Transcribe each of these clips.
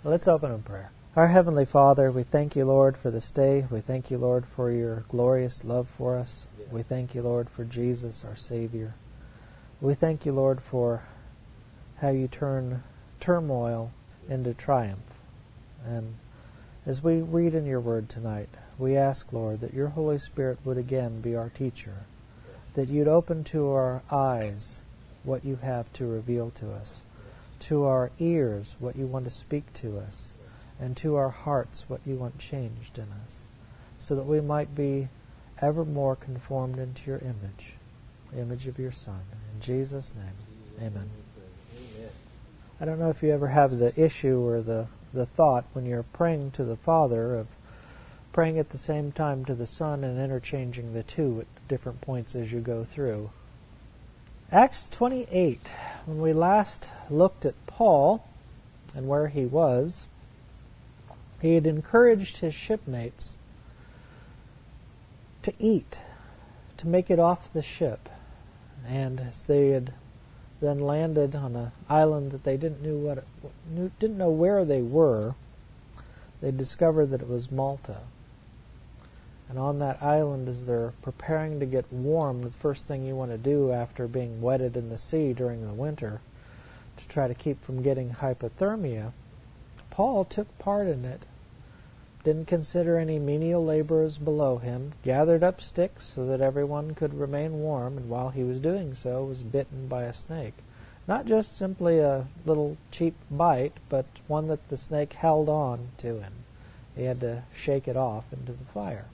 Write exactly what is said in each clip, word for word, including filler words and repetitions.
Let's open in prayer. Our Heavenly Father, we thank you, Lord, for this day. We thank you, Lord, for your glorious love for us. We thank you, Lord, for Jesus, our Savior. We thank you, Lord, for how you turn turmoil into triumph. And as we read in your word tonight, we ask, Lord, that your Holy Spirit would again be our teacher, that you'd open to our eyes what you have to reveal to us, to our ears what you want to speak to us, and to our hearts what you want changed in us, so that we might be ever more conformed into your image, the image of your Son. In Jesus' name, amen. I don't know if you ever have the issue or the, the thought when you're praying to the Father of praying at the same time to the Son and interchanging the two at different points as you go through. Acts twenty-eight, when we last looked at Paul and where he was, he had encouraged his shipmates to eat, to make it off the ship. And as they had then landed on an island that they didn't knew what it, knew, didn't know where they were, they discovered that it was Malta. And on that island, as they're preparing to get warm, the first thing you want to do after being wetted in the sea during the winter, to try to keep from getting hypothermia, Paul took part in it, didn't consider any menial laborers below him, gathered up sticks so that everyone could remain warm, and while he was doing so, was bitten by a snake. Not just simply a little cheap bite, but one that the snake held on to him. He had to shake it off into the fire.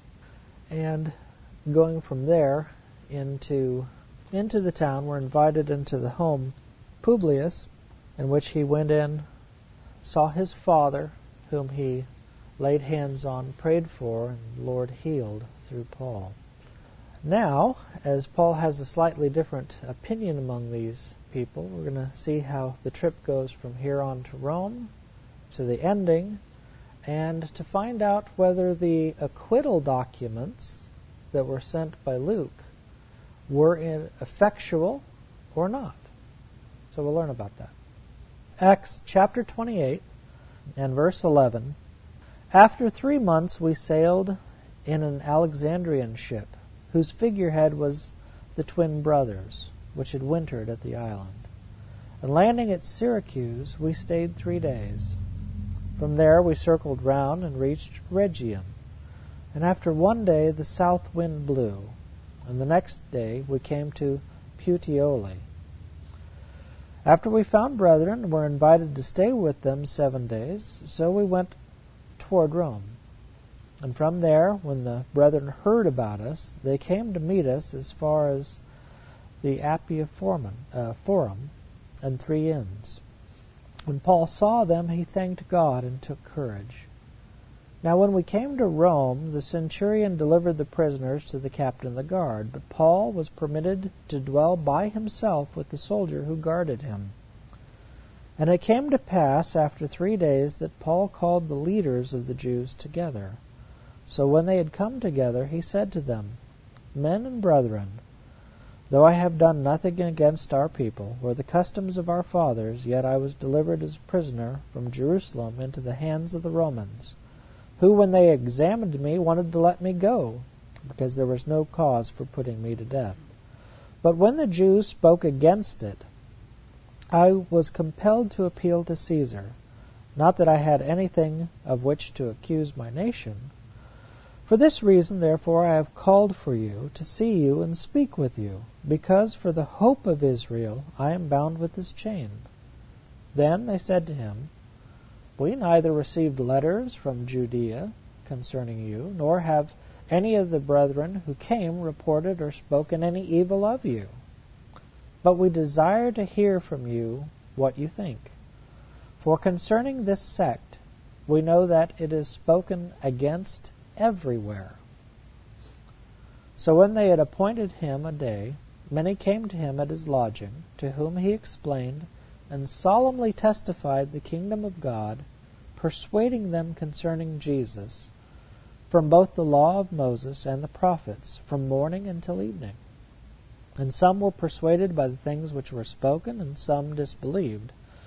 And going from there into into the town, we're invited into the home Publius, in which he went in, saw his father, whom he laid hands on, prayed for, and the Lord healed through Paul. Now, as Paul has a slightly different opinion among these people, we're going to see how the trip goes from here on to Rome, to the ending, and to find out whether the acquittal documents that were sent by Luke were in effectual or not. So we'll learn about that. Acts chapter twenty-eight and verse eleven. After three months we sailed in an Alexandrian ship, whose figurehead was the twin brothers, which had wintered at the island. And landing at Syracuse, we stayed three days. From there we circled round and reached Rhegium. And after one day the south wind blew, and the next day we came to Puteoli. After we found brethren and were invited to stay with them seven days, so we went toward Rome. And from there, when the brethren heard about us, they came to meet us as far as the Appia Forum, uh, Forum and Three Inns. When Paul saw them, he thanked God and took courage. Now when we came to Rome, the centurion delivered the prisoners to the captain of the guard, but Paul was permitted to dwell by himself with the soldier who guarded him. And it came to pass after three days that Paul called the leaders of the Jews together. So when they had come together, he said to them, Men and brethren, though I have done nothing against our people, or the customs of our fathers, yet I was delivered as a prisoner from Jerusalem into the hands of the Romans, who, when they examined me, wanted to let me go, because there was no cause for putting me to death. But when the Jews spoke against it, I was compelled to appeal to Caesar, not that I had anything of which to accuse my nation. For this reason, therefore, I have called for you, to see you and speak with you, because for the hope of Israel I am bound with this chain. Then they said to him, We neither received letters from Judea concerning you, nor have any of the brethren who came reported or spoken any evil of you. But we desire to hear from you what you think. For concerning this sect, we know that it is spoken against everywhere. So when they had appointed him a day, many came to him at his lodging, to whom he explained and solemnly testified the kingdom of God, persuading them concerning Jesus, from both the law of Moses and the prophets, from morning until evening. And some were persuaded by the things which were spoken, and some disbelieved.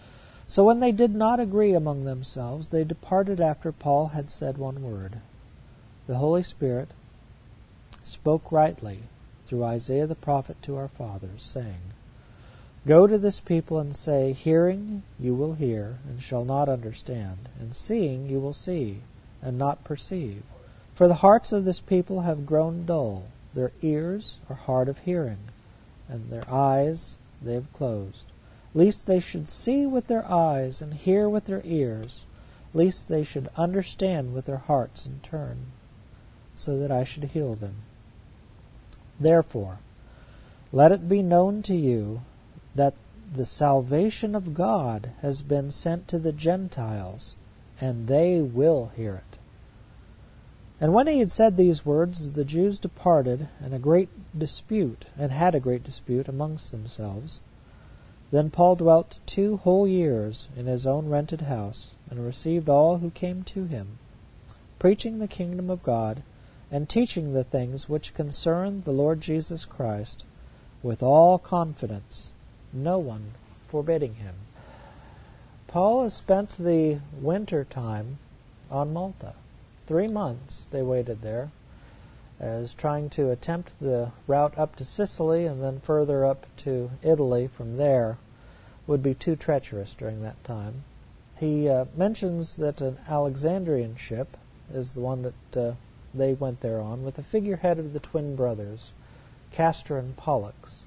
So when they did not agree among themselves, they departed after Paul had said one word. The Holy Spirit spoke rightly through Isaiah the prophet to our fathers, saying, Go to this people and say, Hearing you will hear, and shall not understand, and seeing you will see, and not perceive. For the hearts of this people have grown dull, their ears are hard of hearing, and their eyes they have closed, lest they should see with their eyes, and hear with their ears, lest they should understand with their hearts and turn, so that I should heal them. Therefore, let it be known to you that the salvation of God has been sent to the Gentiles, and they will hear it. And when he had said these words, the Jews departed, and a great dispute, and had a great dispute amongst themselves. Then Paul dwelt two whole years in his own rented house, and received all who came to him, preaching the kingdom of God, and teaching the things which concern the Lord Jesus Christ, with all confidence, no one forbidding him. Paul has spent the winter time on Malta. Three months they waited there, as trying to attempt the route up to Sicily and then further up to Italy from there would be too treacherous during that time. He uh, mentions that an Alexandrian ship is the one that uh, they went there on, with the figurehead of the twin brothers, Castor and Pollux,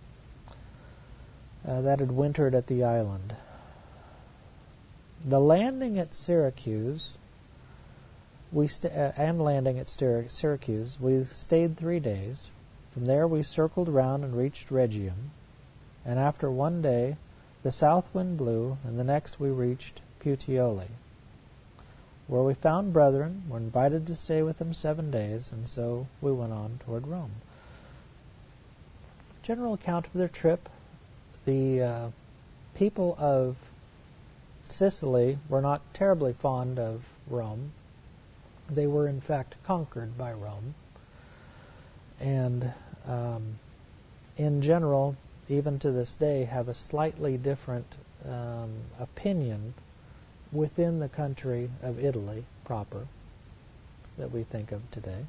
uh, that had wintered at the island. The landing at Syracuse, we st- uh, and landing at Syr- Syracuse, we stayed three days. From there we circled round and reached Rhegium, and after one day the south wind blew, and the next we reached Puteoli, where we found brethren, were invited to stay with them seven days, and so we went on toward Rome. General account of their trip: the uh, people of Sicily were not terribly fond of Rome. They were in fact conquered by Rome, and um, in general, even to this day, have a slightly different um, opinion within the country of Italy proper that we think of today.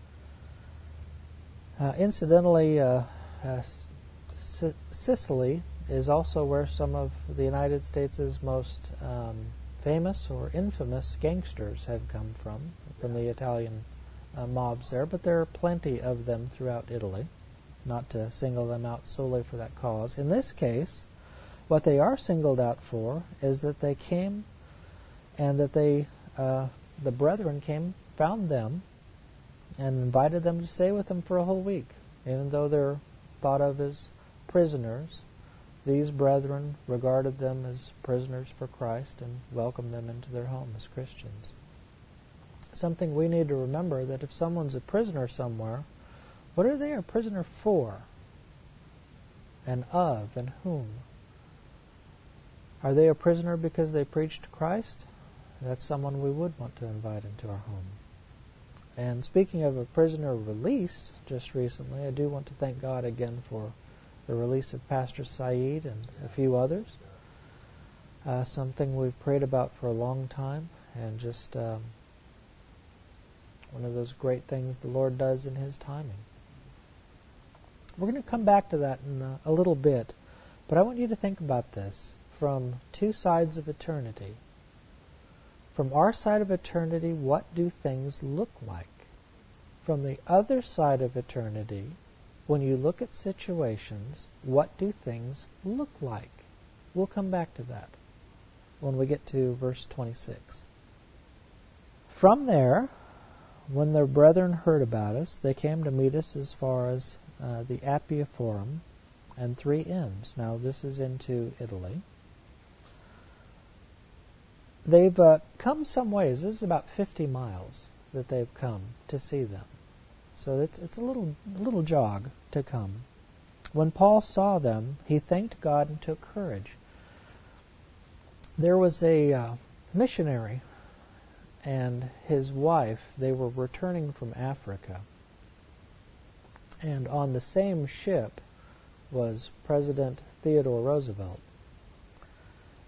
Uh, incidentally, uh, uh, S- Sicily is also where some of the United States' most um, famous or infamous gangsters have come from, from the Italian uh, mobs there, but there are plenty of them throughout Italy, not to single them out solely for that cause. In this case, what they are singled out for is that they came and that they, uh, the brethren came, found them, and invited them to stay with them for a whole week. Even though they're thought of as prisoners, these brethren regarded them as prisoners for Christ and welcomed them into their home as Christians. Something we need to remember, that if someone's a prisoner somewhere, what are they a prisoner for? And of, and whom? Are they a prisoner because they preached Christ? That's someone we would want to invite into our home. And speaking of a prisoner released just recently, I do want to thank God again for the release of Pastor Saeed and a few others. Uh, something we've prayed about for a long time, and just um, one of those great things the Lord does in His timing. We're going to come back to that in a, a little bit, but I want you to think about this from two sides of eternity. From our side of eternity, what do things look like? From the other side of eternity, when you look at situations, what do things look like? We'll come back to that when we get to verse twenty-six. From there, when the brethren heard about us, they came to meet us as far as uh, the Appia Forum and three inns. Now, this is into Italy. They've uh, come some ways. This is about fifty miles that they've come to see them. So it's it's a little a little jog to come. When Paul saw them, he thanked God and took courage. There was a uh, missionary and his wife. They were returning from Africa. And on the same ship was President Theodore Roosevelt.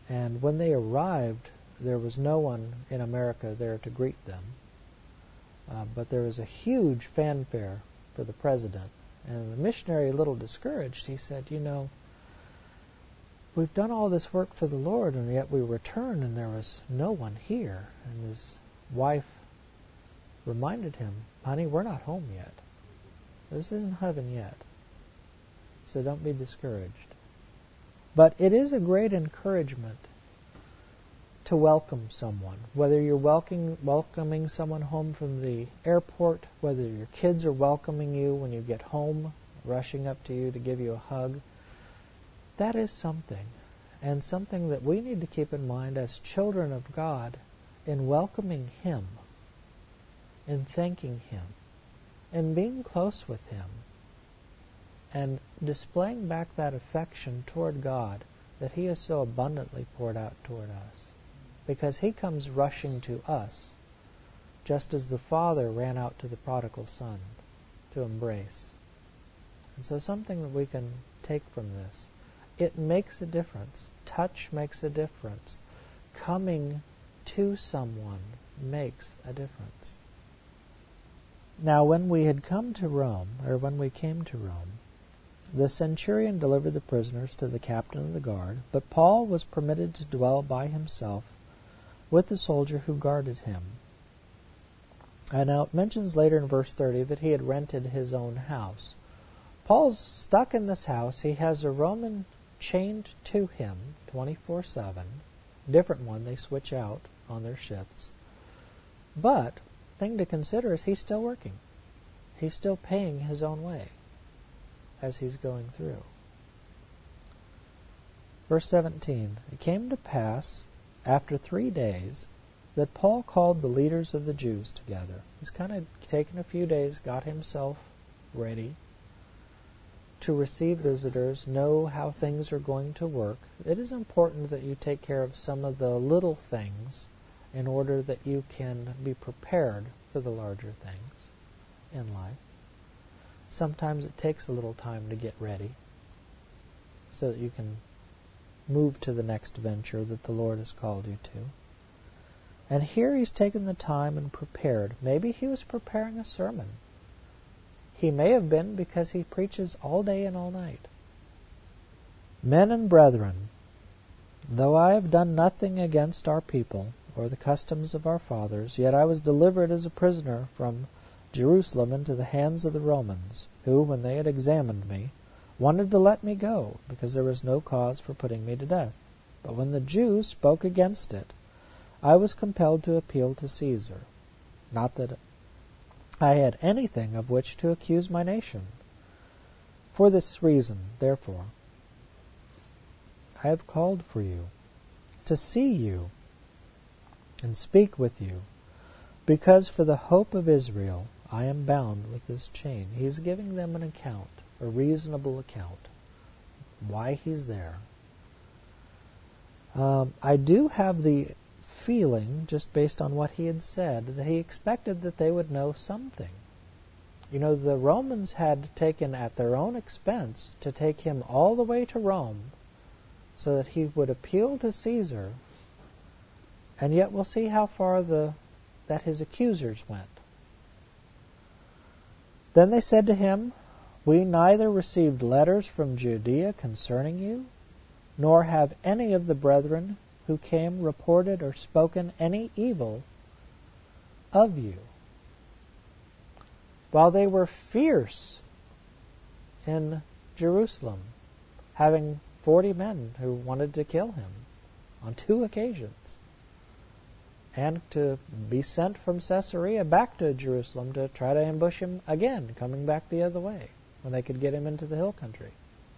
And when they arrived, there was no one in America there to greet them. Uh, but there was a huge fanfare for the president. And the missionary, a little discouraged, he said, you know, we've done all this work for the Lord, and yet we returned and there was no one here. And his wife reminded him, honey, we're not home yet. This isn't heaven yet. So don't be discouraged. But it is a great encouragement to welcome someone. Whether you're welcoming, welcoming someone home from the airport, whether your kids are welcoming you when you get home, rushing up to you to give you a hug, that is something. And something that we need to keep in mind as children of God in welcoming Him, in thanking Him, in being close with Him, and displaying back that affection toward God that He has so abundantly poured out toward us. Because He comes rushing to us, just as the Father ran out to the prodigal son to embrace. And so something that we can take from this, it makes a difference. Touch makes a difference. Coming to someone makes a difference. Now when we had come to Rome, or when we came to Rome, the centurion delivered the prisoners to the captain of the guard, but Paul was permitted to dwell by himself with the soldier who guarded him. And now it mentions later in verse thirty that he had rented his own house. Paul's stuck in this house. He has a Roman chained to him twenty-four seven. Different one, they switch out on their shifts. But thing to consider is he's still working. He's still paying his own way as he's going through. Verse seventeen, it came to pass after three days that Paul called the leaders of the Jews together. He's kind of taken a few days, got himself ready to receive visitors, know how things are going to work. It is important that you take care of some of the little things in order that you can be prepared for the larger things in life. Sometimes it takes a little time to get ready so that you can move to the next venture that the Lord has called you to. And here he's taken the time and prepared. Maybe he was preparing a sermon. He may have been, because he preaches all day and all night. Men and brethren, though I have done nothing against our people or the customs of our fathers, yet I was delivered as a prisoner from Jerusalem into the hands of the Romans, who, when they had examined me, wanted to let me go, because there was no cause for putting me to death. But when the Jews spoke against it, I was compelled to appeal to Caesar. Not that I had anything of which to accuse my nation. For this reason, therefore, I have called for you, to see you, and speak with you, because for the hope of Israel I am bound with this chain. He's giving them an account, a reasonable account, why he's there. Um, I do have the feeling, just based on what he had said, that he expected that they would know something. You know, the Romans had taken at their own expense to take him all the way to Rome so that he would appeal to Caesar, and yet we'll see how far the that his accusers went. Then they said to him, we neither received letters from Judea concerning you, nor have any of the brethren who came reported or spoken any evil of you. While they were fierce in Jerusalem, having forty men who wanted to kill him on two occasions, and to be sent from Caesarea back to Jerusalem to try to ambush him again, coming back the other way, when they could get him into the hill country.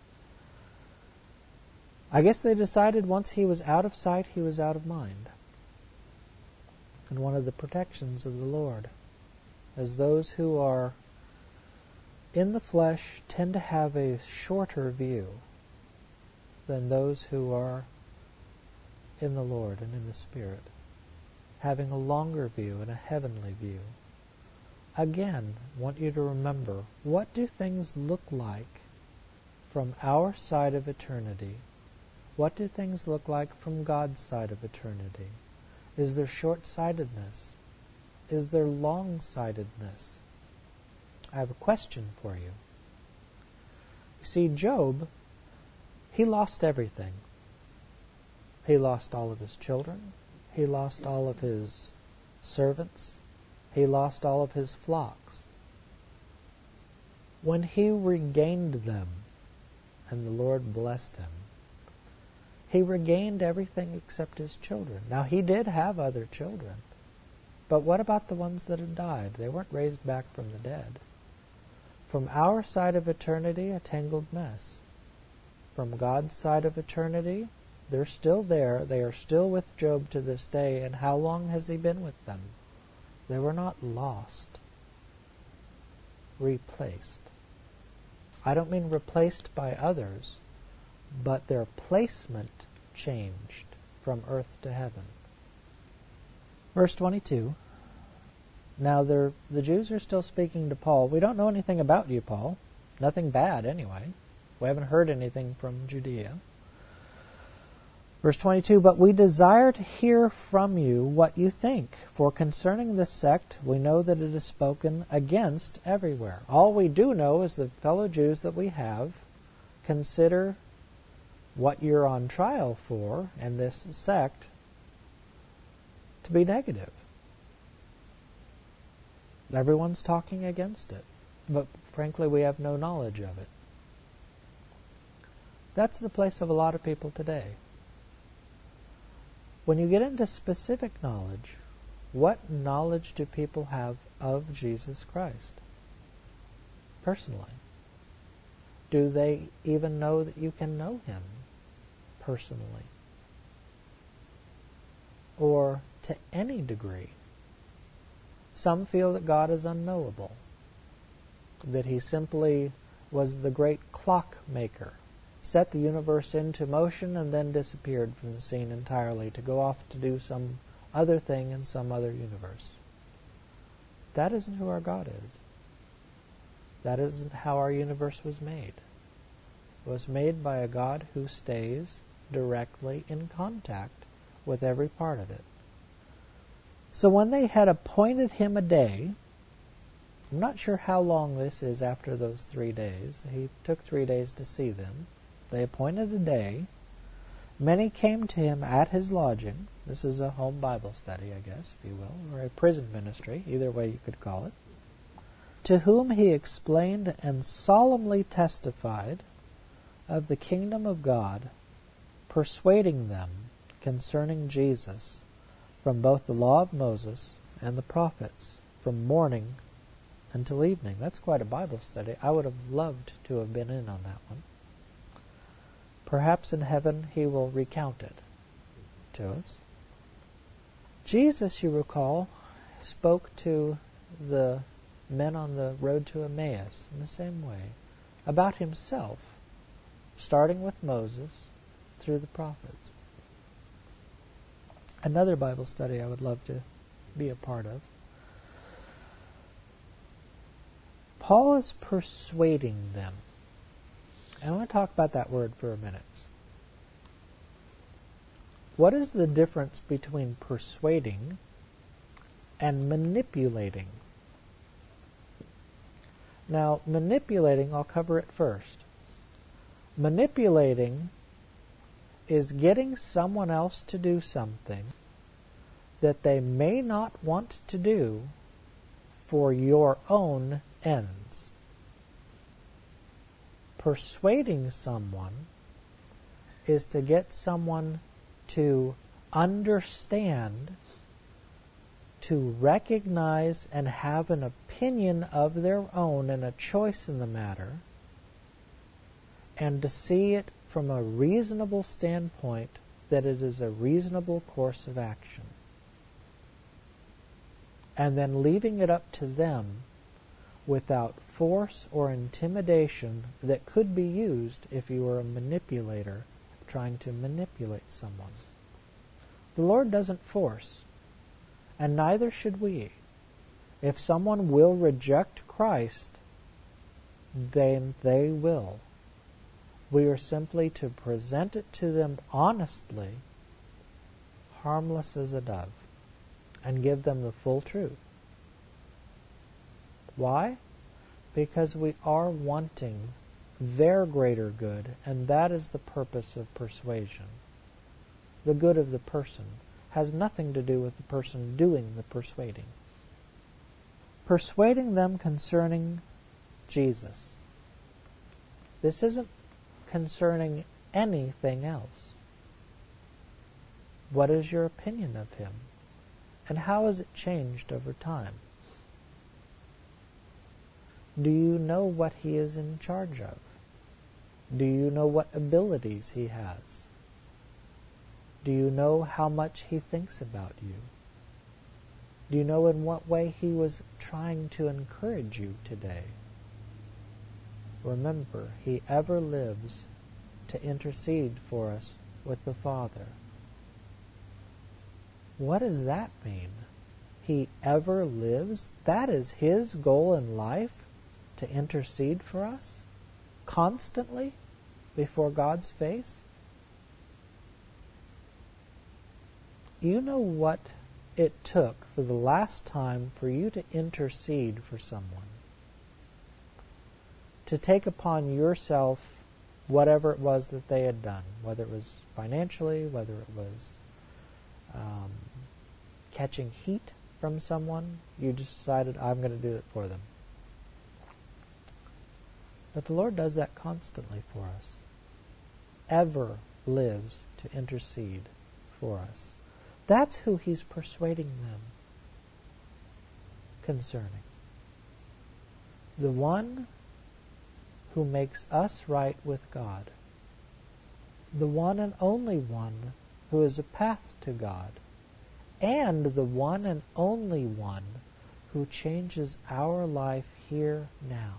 I guess they decided once he was out of sight, he was out of mind. And one of the protections of the Lord, as those who are in the flesh tend to have a shorter view than those who are in the Lord and in the Spirit, having a longer view and a heavenly view. Again, I want you to remember, what do things look like from our side of eternity What do things look like from God's side of eternity? Is there short-sightedness? Is there long-sightedness? I have a question for you. You see, Job, he lost everything. He lost all of his children. He lost all of his servants. He lost all of his flocks. When he regained them, and the Lord blessed him, he regained everything except his children. Now, he did have other children, but what about the ones that had died? They weren't raised back from the dead. From our side of eternity, a tangled mess. From God's side of eternity, they're still there. They are still with Job to this day. And how long has he been with them? They were not lost. Replaced. I don't mean replaced by others, but their placement changed from earth to heaven. Verse twenty-two. Now the Jews are still speaking to Paul. We don't know anything about you, Paul. Nothing bad, anyway. We haven't heard anything from Judea. Verse twenty-two, but we desire to hear from you what you think, for concerning this sect, we know that it is spoken against everywhere. All we do know is the fellow Jews that we have consider what you're on trial for, and this sect, to be negative. Everyone's talking against it, but frankly we have no knowledge of it. That's the place of a lot of people today. When you get into specific knowledge, what knowledge do people have of Jesus Christ? Personally. Do they even know that you can know him personally? Or to any degree? Some feel that God is unknowable, that he simply was the great clockmaker, set the universe into motion and then disappeared from the scene entirely to go off to do some other thing in some other universe. That isn't who our God is. That isn't how our universe was made. It was made by a God who stays directly in contact with every part of it. So when they had appointed him a day, I'm not sure how long this is after those three days. He took three days to see them. They appointed a day. Many came to him at his lodging. This is a home Bible study, I guess, if you will, or a prison ministry, either way you could call it, to whom he explained and solemnly testified of the kingdom of God, persuading them concerning Jesus from both the law of Moses and the prophets, from morning until evening. That's quite a Bible study. I would have loved to have been in on that one. Perhaps in heaven he will recount it to us. Jesus, you recall, spoke to the men on the road to Emmaus in the same way about himself, starting with Moses through the prophets. Another Bible study I would love to be a part of. Paul is persuading them. I want to talk about that word for a minute. What is the difference between persuading and manipulating? Now, manipulating, I'll cover it first. Manipulating is getting someone else to do something that they may not want to do for your own ends. Persuading someone is to get someone to understand, to recognize and have an opinion of their own and a choice in the matter, and to see it from a reasonable standpoint that it is a reasonable course of action. And then leaving it up to them without force or intimidation that could be used if you were a manipulator trying to manipulate someone. The Lord doesn't force, and neither should we. If someone will reject Christ, then they will. We are simply to present it to them honestly, harmless as a dove, and give them the full truth. Why? Because we are wanting their greater good, and that is the purpose of persuasion. The good of the person has nothing to do with the person doing the persuading. Persuading them concerning Jesus. This isn't concerning anything else. What is your opinion of him? And how has it changed over time? Do you know what he is in charge of? Do you know what abilities he has? Do you know how much he thinks about you? Do you know in what way he was trying to encourage you today? Remember, he ever lives to intercede for us with the Father. What does that mean? He ever lives? That is his goal in life, to intercede for us? Constantly? Before God's face? You know what it took for the last time for you to intercede for someone? To take upon yourself whatever it was that they had done, whether it was financially, whether it was um, catching heat from someone, you just decided, I'm going to do it for them. But the Lord does that constantly for us. Ever lives to intercede for us. That's who he's persuading them concerning. The one who makes us right with God. The one and only one who is a path to God. And the one and only one who changes our life here now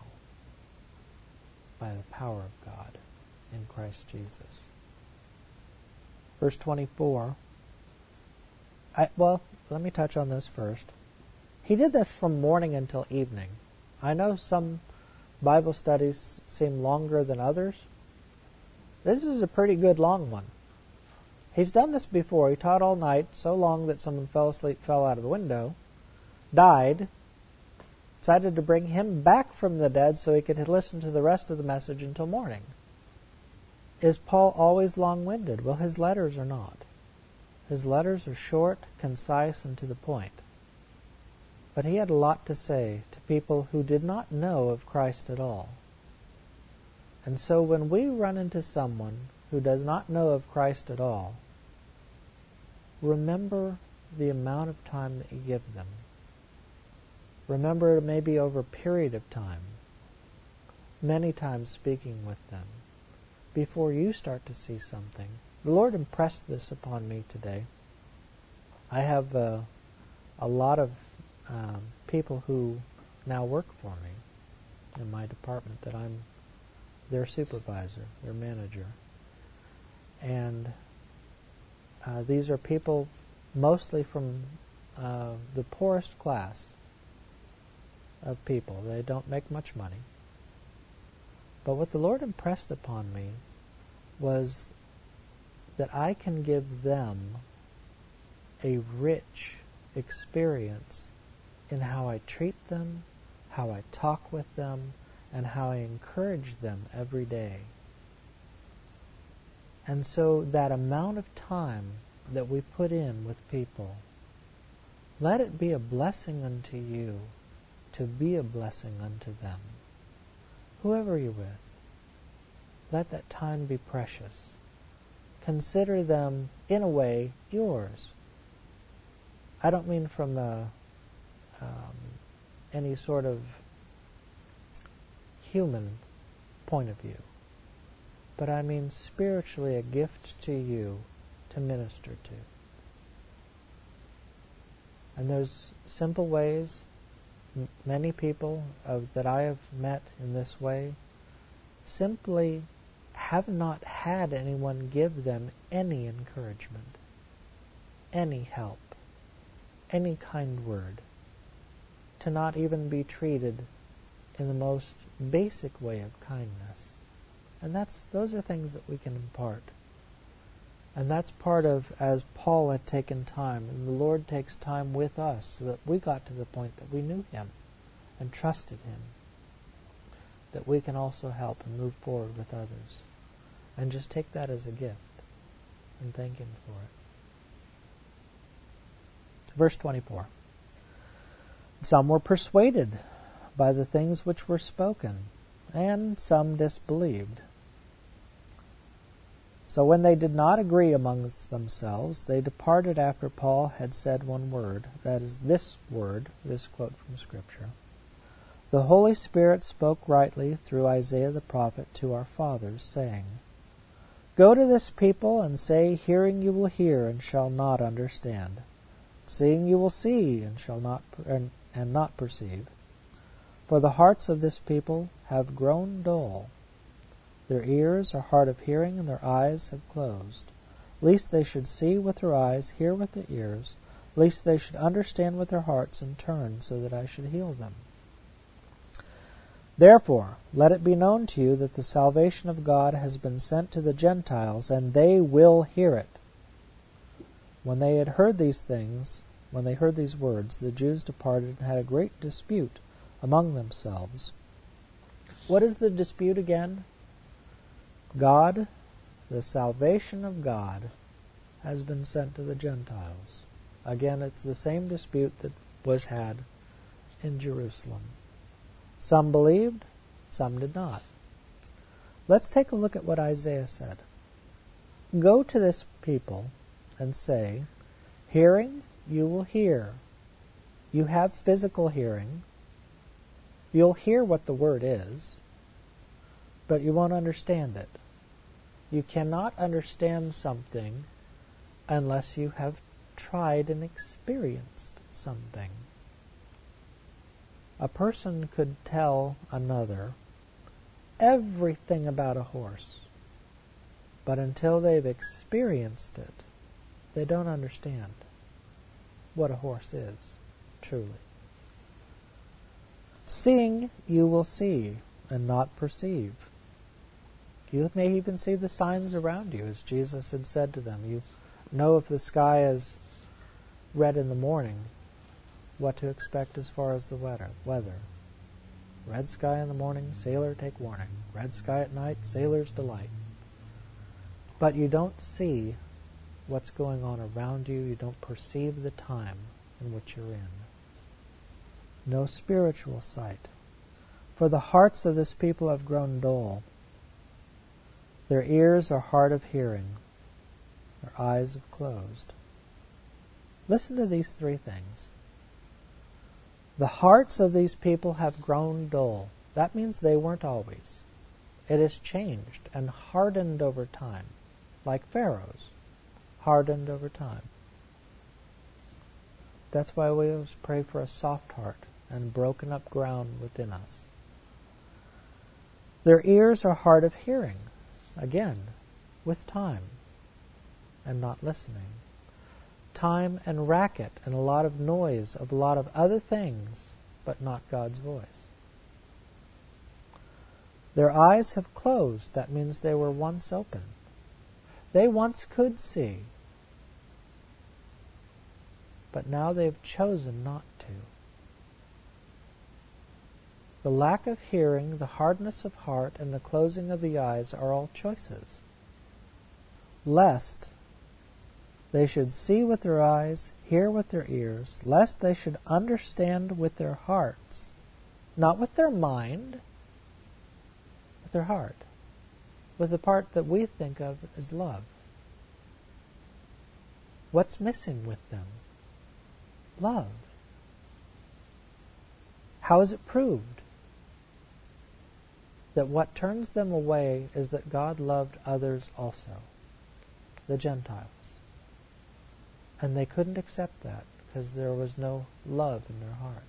by the power of God in Christ Jesus. Verse twenty-four. I, well, let me touch on this first. He did this from morning until evening. I know some Bible studies seem longer than others. This is a pretty good long one. He's done this before. He taught all night, so long that someone fell asleep, fell out of the window, died, decided to bring him back from the dead so he could listen to the rest of the message until morning. Is Paul always long-winded? Well, his letters are not. His letters are short, concise, and to the point. But he had a lot to say to people who did not know of Christ at all. And so when we run into someone who does not know of Christ at all, remember the amount of time that you give them. Remember maybe over a period of time, many times speaking with them, before you start to see something. The Lord impressed this upon me today. I have uh, a lot of um, people who now work for me in my department that I'm their supervisor, their manager. And uh, these are people mostly from uh, the poorest class of people. They don't make much money. But what the Lord impressed upon me was that I can give them a rich experience in how I treat them, how I talk with them, and how I encourage them every day. And so that amount of time that we put in with people, let it be a blessing unto you to be a blessing unto them. Whoever you're with, let that time be precious. Consider them, in a way, yours. I don't mean from a, um, any sort of human point of view, but I mean spiritually a gift to you to minister to. And there's simple ways. M- many people of, that I have met in this way simply have not had anyone give them any encouragement, any help, any kind word, to not even be treated in the most basic way of kindness. And that's those are things that we can impart. And that's part of, as Paul had taken time, and the Lord takes time with us so that we got to the point that we knew Him and trusted Him, that we can also help and move forward with others. And just take that as a gift and thank Him for it. Verse twenty-four. Some were persuaded by the things which were spoken, and some disbelieved. So when they did not agree amongst themselves, they departed after Paul had said one word, that is, this word, this quote from Scripture. The Holy Spirit spoke rightly through Isaiah the prophet to our fathers, saying, Go to this people and say, Hearing you will hear and shall not understand, seeing you will see and shall not and, and not perceive. For the hearts of this people have grown dull. Their ears are hard of hearing, and their eyes have closed, lest they should see with their eyes, hear with their ears, lest they should understand with their hearts, and turn, so that I should heal them. Therefore, let it be known to you that the salvation of God has been sent to the Gentiles, and they will hear it. When they had heard these things, when they heard these words, the Jews departed and had a great dispute among themselves. What is the dispute again? God, the salvation of God, has been sent to the Gentiles. Again, it's the same dispute that was had in Jerusalem. Some believed, some did not. Let's take a look at what Isaiah said. Go to this people and say, Hearing, you will hear. You have physical hearing. You'll hear what the word is, but you won't understand it. You cannot understand something unless you have tried and experienced something. A person could tell another everything about a horse, but until they've experienced it, they don't understand what a horse is, truly. Seeing, you will see and not perceive. You may even see the signs around you, as Jesus had said to them. You know if the sky is red in the morning, what to expect as far as the weather. weather. Red sky in the morning, sailor take warning. Red sky at night, sailor's delight. But you don't see what's going on around you. You don't perceive the time in which you're in. No spiritual sight. For the hearts of this people have grown dull. Their ears are hard of hearing. Their eyes have closed. Listen to these three things. The hearts of these people have grown dull. That means they weren't always. It has changed and hardened over time, like Pharaoh's, hardened over time. That's why we always pray for a soft heart and broken up ground within us. Their ears are hard of hearing, again, with time and not listening. Time and racket and a lot of noise of a lot of other things, but not God's voice. Their eyes have closed. That means they were once open. They once could see, but now they've chosen not to. The lack of hearing, the hardness of heart, and the closing of the eyes are all choices. Lest they should see with their eyes, hear with their ears, lest they should understand with their hearts, not with their mind, with their heart, with the part that we think of as love. What's missing with them? Love. How is it proved? That what turns them away is that God loved others also, the Gentiles. And they couldn't accept that because there was no love in their heart.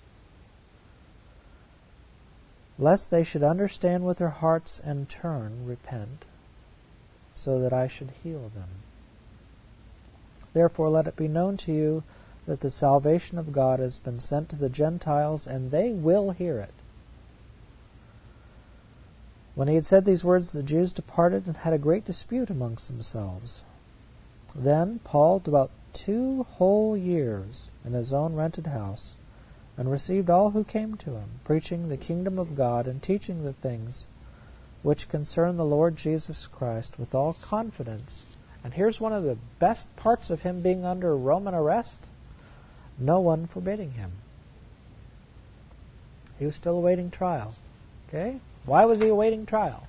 Lest they should understand with their hearts and turn, repent, so that I should heal them. Therefore let it be known to you that the salvation of God has been sent to the Gentiles, and they will hear it. When he had said these words, the Jews departed and had a great dispute amongst themselves. Then Paul dwelt two whole years in his own rented house, and received all who came to him, preaching the kingdom of God and teaching the things which concern the Lord Jesus Christ with all confidence. And here's one of the best parts of him being under Roman arrest: no one forbidding him. He was still awaiting trial. Okay? Why was he awaiting trial?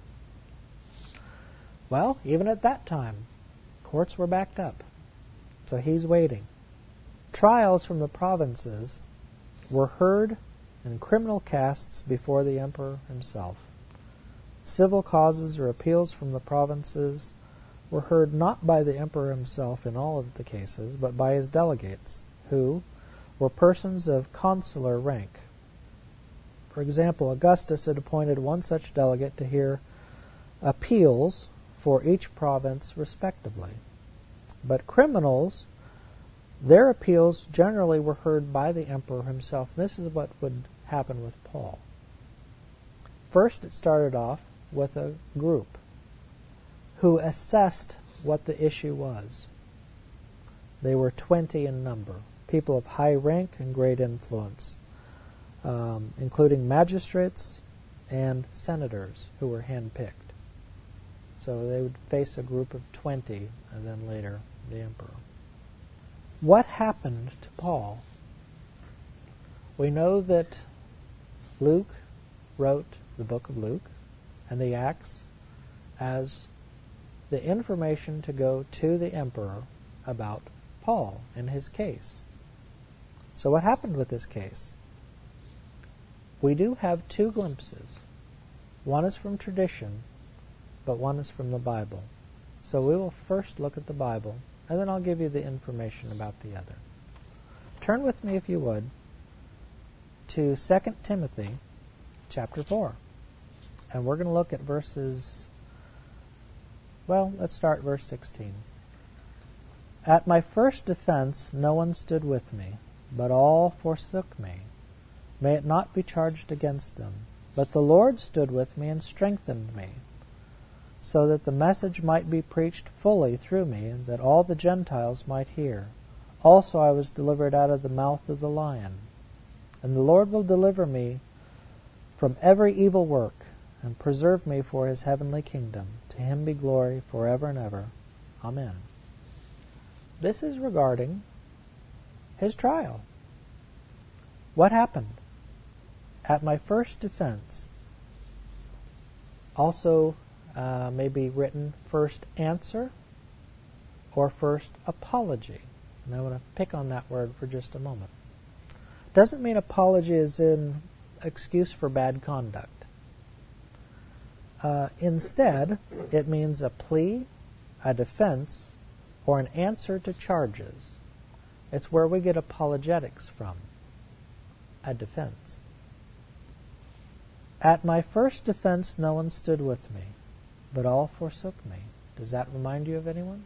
Well, even at that time, courts were backed up. So he's waiting. Trials from the provinces were heard in criminal castes before the emperor himself. Civil causes or appeals from the provinces were heard not by the emperor himself in all of the cases, but by his delegates, who were persons of consular rank. For example, Augustus had appointed one such delegate to hear appeals for each province respectively. But criminals, their appeals generally were heard by the emperor himself. This is what would happen with Paul. First, it started off with a group who assessed what the issue was. They were twenty in number, people of high rank and great influence, um, including magistrates and senators who were handpicked. So they would face a group of twenty, and then later the emperor. What happened to Paul? We know that Luke wrote the book of Luke and the Acts as the information to go to the emperor about Paul and his case. So what happened with this case? We do have two glimpses. One is from tradition, but one is from the Bible. So we will first look at the Bible, and then I'll give you the information about the other. Turn with me, if you would, to Second Timothy chapter four. And we're going to look at verses, well, let's start verse sixteen. At my first defense no one stood with me, but all forsook me. May it not be charged against them. But the Lord stood with me and strengthened me, so that the message might be preached fully through me, and that all the Gentiles might hear. Also I was delivered out of the mouth of the lion. And the Lord will deliver me from every evil work, and preserve me for his heavenly kingdom. To him be glory forever and ever. Amen. This is regarding his trial. What happened? At my first defense, also uh, may be written first answer or first apology. And I want to pick on that word for just a moment. Doesn't mean apology is in excuse for bad conduct. Uh, instead, it means a plea, a defense, or an answer to charges. It's where we get apologetics from, a defense. At my first defense no one stood with me, but all forsook me. Does that remind you of anyone?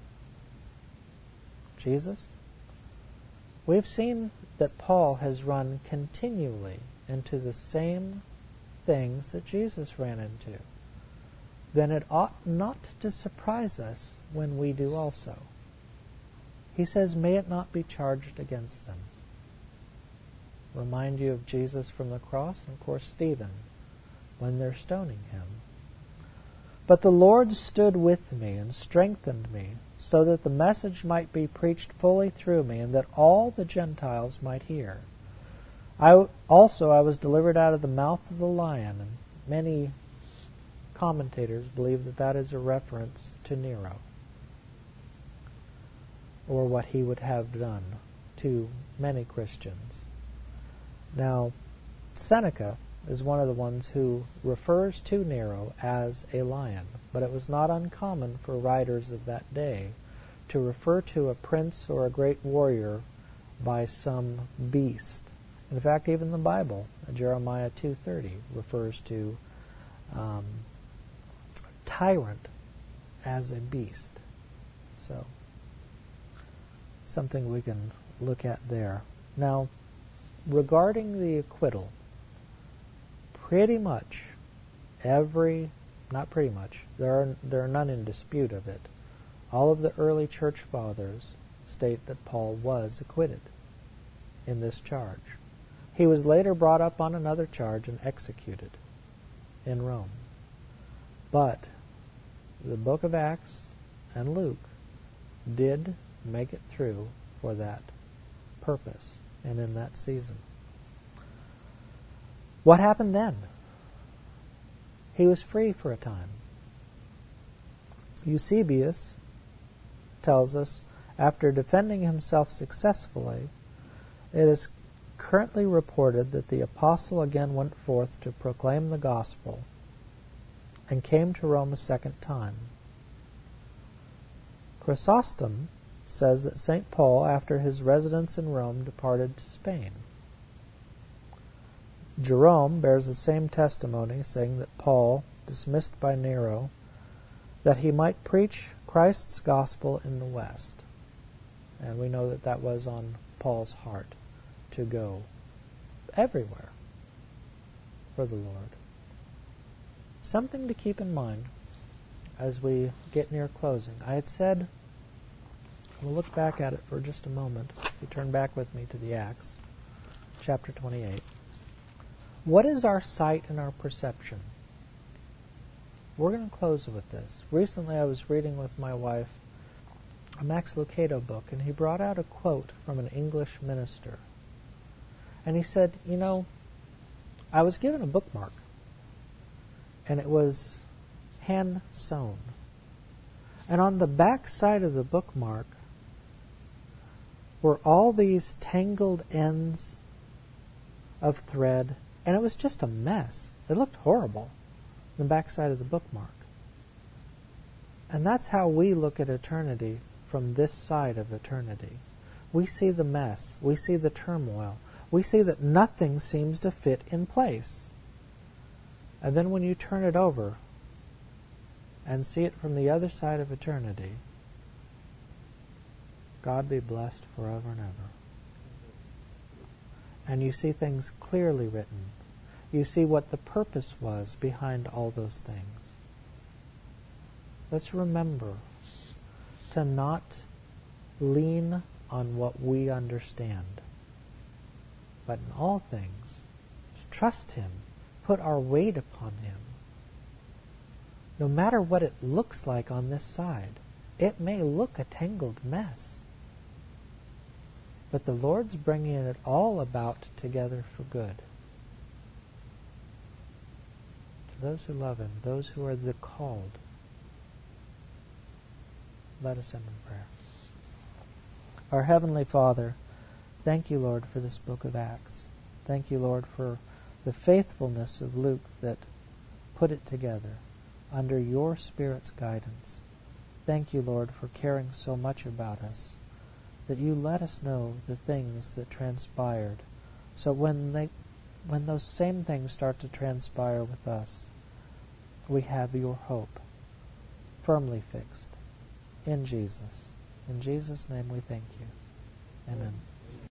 Jesus? We've seen that Paul has run continually into the same things that Jesus ran into. Then it ought not to surprise us when we do also. He says, may it not be charged against them. Remind you of Jesus from the cross, and of course Stephen, when they're stoning him. But the Lord stood with me and strengthened me, so that the message might be preached fully through me, and that all the Gentiles might hear. I also I was delivered out of the mouth of the lion, and many commentators believe that that is a reference to Nero, or what he would have done to many Christians. Now, Seneca is one of the ones who refers to Nero as a lion, but it was not uncommon for writers of that day to refer to a prince or a great warrior by some beast. In fact, even the Bible, Jeremiah two thirty, refers to um, tyrant as a beast. So, something we can look at there. Now, regarding the acquittal, pretty much every not pretty much, there are, there are none in dispute of it. All of the early church fathers state that Paul was acquitted in this charge. He was later brought up on another charge and executed in Rome. But the book of Acts and Luke did make it through for that purpose and in that season. What happened then? He was free for a time. Eusebius tells us, after defending himself successfully, it is currently reported that the apostle again went forth to proclaim the gospel and came to Rome a second time. Chrysostom says that Saint Paul, after his residence in Rome, departed to Spain. Jerome bears the same testimony, saying that Paul, dismissed by Nero, that he might preach Christ's gospel in the West. And we know that that was on Paul's heart, to go everywhere for the Lord. Something to keep in mind as we get near closing. I had said, we'll look back at it for just a moment. If you turn back with me to the Acts, chapter twenty-eight. What is our sight and our perception? We're going to close with this. Recently I was reading with my wife a Max Lucado book, and he brought out a quote from an English minister. And he said, you know, I was given a bookmark, and it was hand-sewn. And on the back side of the bookmark were all these tangled ends of thread, and it was just a mess. It looked horrible, the back side of the bookmark. And that's how we look at eternity from this side of eternity. We see the mess. We see the turmoil. We see that nothing seems to fit in place. And then when you turn it over and see it from the other side of eternity, God be blessed forever and ever. And you see things clearly written. You see what the purpose was behind all those things. Let's remember to not lean on what we understand, but in all things, to trust Him, put our weight upon Him. No matter what it looks like on this side, it may look a tangled mess, but the Lord's bringing it all about together for good. To those who love Him, those who are the called, let us end in prayer. Our Heavenly Father, thank you, Lord, for this book of Acts. Thank you, Lord, for the faithfulness of Luke that put it together under your Spirit's guidance. Thank you, Lord, for caring so much about us, that you let us know the things that transpired, so when they, when those same things start to transpire with us, we have your hope firmly fixed in Jesus. In Jesus' name we thank you. Amen.